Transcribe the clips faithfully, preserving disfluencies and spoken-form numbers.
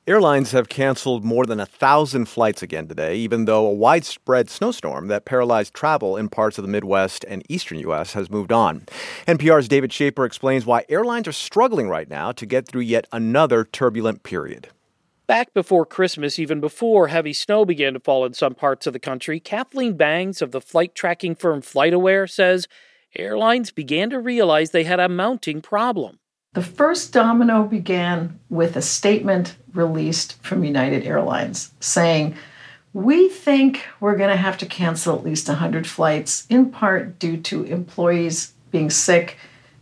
Airlines have canceled more than a thousand flights again today, even though a widespread snowstorm that paralyzed travel in parts of the Midwest and eastern U S has moved on. N P R's David Schaper explains why airlines are struggling right now to get through yet another turbulent period. Back before Christmas, even before heavy snow began to fall in some parts of the country, Kathleen Bangs of the flight tracking firm FlightAware says airlines began to realize they had a mounting problem. The first domino began with a statement released from United Airlines saying, "We think we're going to have to cancel at least one hundred flights, in part due to employees being sick,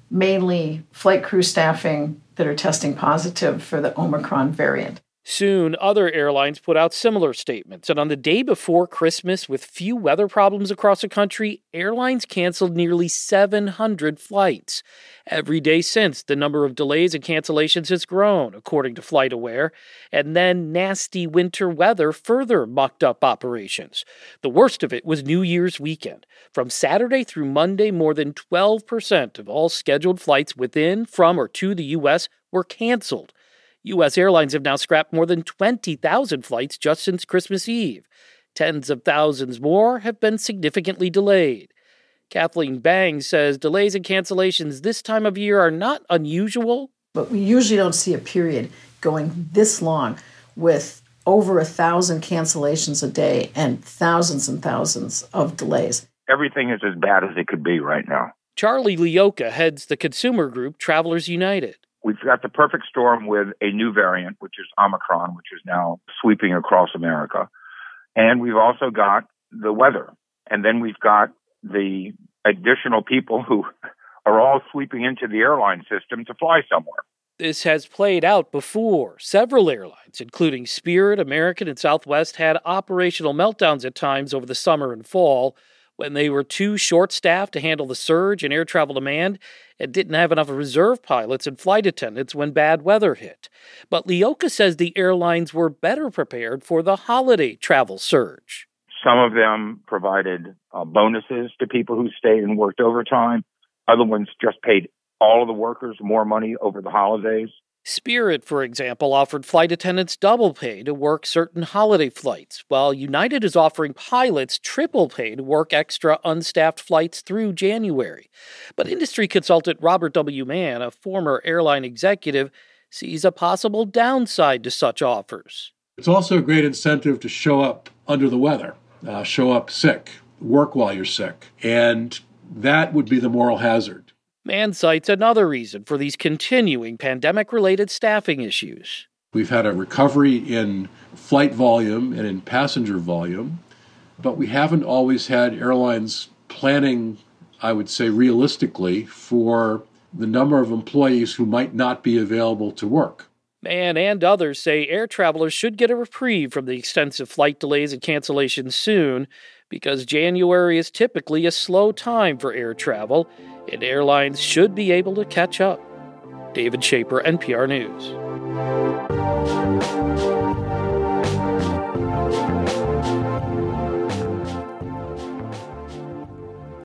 mainly flight crew staffing that are testing positive for the Omicron variant." Soon, other airlines put out similar statements, and on the day before Christmas, with few weather problems across the country, airlines canceled nearly seven hundred flights. Every day since, the number of delays and cancellations has grown, according to FlightAware, and then nasty winter weather further mucked up operations. The worst of it was New Year's weekend. From Saturday through Monday, more than twelve percent of all scheduled flights within, from, or to the U S were canceled. U S airlines have now scrapped more than twenty thousand flights just since Christmas Eve. Tens of thousands more have been significantly delayed. Kathleen Bangs says delays and cancellations this time of year are not unusual. But we usually don't see a period going this long with over a thousand cancellations a day and thousands and thousands of delays. Everything is as bad as it could be right now. Charlie Lioka heads the consumer group Travelers United. We've got the perfect storm with a new variant, which is Omicron, which is now sweeping across America. And we've also got the weather. And then we've got the additional people who are all sweeping into the airline system to fly somewhere. This has played out before. Several airlines, including Spirit, American, and Southwest, had operational meltdowns at times over the summer and fall when they were too short-staffed to handle the surge in air travel demand and didn't have enough reserve pilots and flight attendants when bad weather hit. But Lioka says the airlines were better prepared for the holiday travel surge. Some of them provided uh, bonuses to people who stayed and worked overtime. Other ones just paid all of the workers more money over the holidays. Spirit, for example, offered flight attendants double pay to work certain holiday flights, while United is offering pilots triple pay to work extra unstaffed flights through January. But industry consultant Robert W. Mann, a former airline executive, sees a possible downside to such offers. It's also a great incentive to show up under the weather, uh, show up sick, work while you're sick, and that would be the moral hazard. Mann cites another reason for these continuing pandemic-related staffing issues. We've had a recovery in flight volume and in passenger volume, but we haven't always had airlines planning, I would say realistically, for the number of employees who might not be available to work. Mann and others say air travelers should get a reprieve from the extensive flight delays and cancellations soon, because January is typically a slow time for air travel, and airlines should be able to catch up. David Schaper, N P R News.